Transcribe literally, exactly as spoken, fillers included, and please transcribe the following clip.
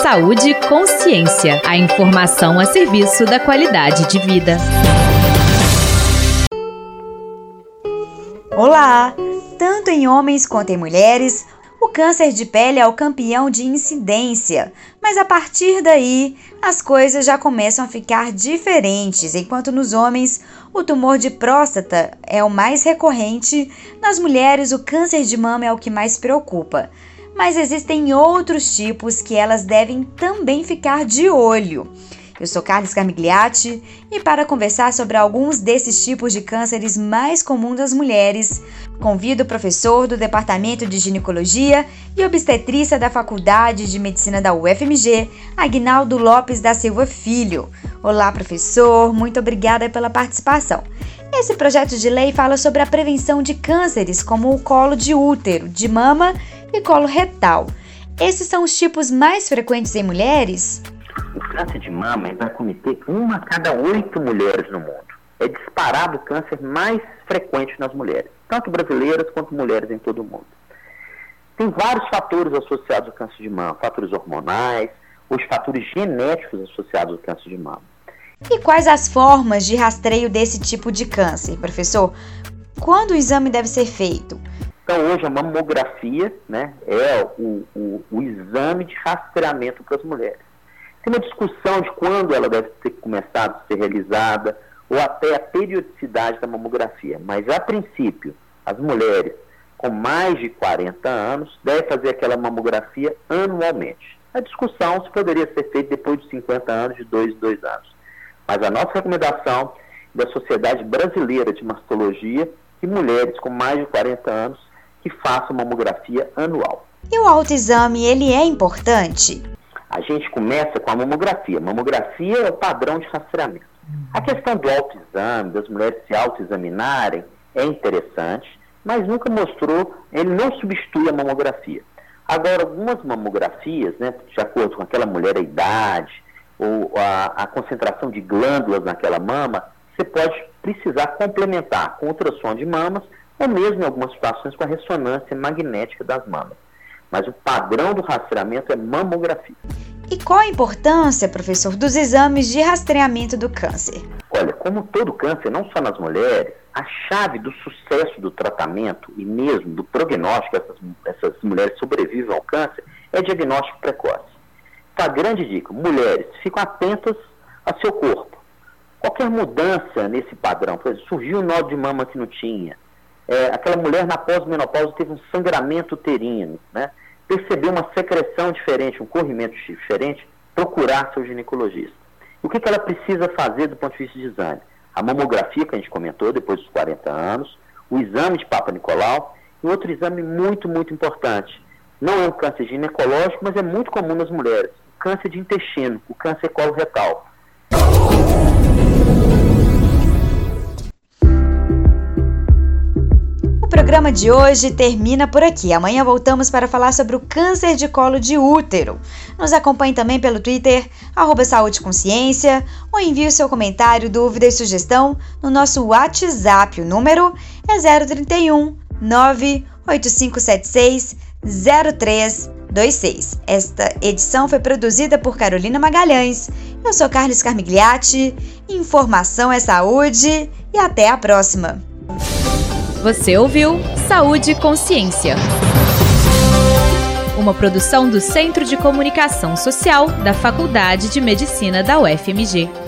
Saúde e Consciência. A informação a serviço da qualidade de vida. Olá! Tanto em homens quanto em mulheres, o câncer de pele é o campeão de incidência, mas a partir daí as coisas já começam a ficar diferentes. Enquanto nos homens o tumor de próstata é o mais recorrente, nas mulheres o câncer de mama é o que mais preocupa. Mas existem outros tipos que elas devem também ficar de olho. Eu sou Carlos Carmigliati e para conversar sobre alguns desses tipos de cânceres mais comuns das mulheres, convido o professor do Departamento de Ginecologia e Obstetrícia da Faculdade de Medicina da U F M G, Aguinaldo Lopes da Silva Filho. Olá, professor, muito obrigada pela participação. Esse projeto de lei fala sobre a prevenção de cânceres como o colo de útero, de mama e colo retal. Esses são os tipos mais frequentes em mulheres? O câncer de mama vai cometer uma a cada oito mulheres no mundo. É disparado o câncer mais frequente nas mulheres, tanto brasileiras quanto mulheres em todo o mundo. Tem vários fatores associados ao câncer de mama, fatores hormonais, os fatores genéticos associados ao câncer de mama. E quais as formas de rastreio desse tipo de câncer, professor? Quando o exame deve ser feito? Então, hoje a mamografia, né, é o, o, o exame de rastreamento para as mulheres. Tem uma discussão de quando ela deve ter começado a ser realizada ou até a periodicidade da mamografia. Mas, a princípio, as mulheres com mais de quarenta anos devem fazer aquela mamografia anualmente. A discussão se poderia ser feita depois de cinquenta anos, de dois em dois anos. Mas a nossa recomendação da Sociedade Brasileira de Mastologia que mulheres com mais de quarenta anos que façam mamografia anual. E o autoexame, ele é importante? A gente começa com a mamografia. Mamografia é o padrão de rastreamento. A questão do autoexame, das mulheres se autoexaminarem, é interessante, mas nunca mostrou, ele não substitui a mamografia. Agora, algumas mamografias, né, de acordo com aquela mulher, a idade, ou a, a concentração de glândulas naquela mama, você pode precisar complementar com ultrassom de mamas, ou mesmo em algumas situações com a ressonância magnética das mamas. Mas o padrão do rastreamento é mamografia. E qual a importância, professor, dos exames de rastreamento do câncer? Olha, como todo câncer, não só nas mulheres, a chave do sucesso do tratamento e mesmo do prognóstico, essas, essas mulheres sobrevivem ao câncer, é diagnóstico precoce. Então, a grande dica, mulheres, ficam atentas ao seu corpo. Qualquer mudança nesse padrão, por exemplo, surgiu um nó de mama que não tinha, É, aquela mulher na pós-menopausa teve um sangramento uterino, né? Percebeu uma secreção diferente, um corrimento diferente, procurar seu ginecologista. E o que, que ela precisa fazer do ponto de vista de exame? A mamografia, que a gente comentou, depois dos quarenta anos, o exame de Papa Nicolau e outro exame muito, muito importante. Não é um câncer ginecológico, mas é muito comum nas mulheres. O câncer de intestino, o câncer coloretal. O programa de hoje termina por aqui. Amanhã voltamos para falar sobre o câncer de colo de útero. Nos acompanhe também pelo Twitter, arroba Saúde Consciência, ou envie o seu comentário, dúvida e sugestão no nosso WhatsApp. O número é zero trinta e um, nove oito cinco sete seis, zero três dois seis. Esta edição foi produzida por Carolina Magalhães. Eu sou Carlos Carmigliati. Informação é saúde e até a próxima. Você ouviu Saúde e Consciência, uma produção do Centro de Comunicação Social da Faculdade de Medicina da U F M G.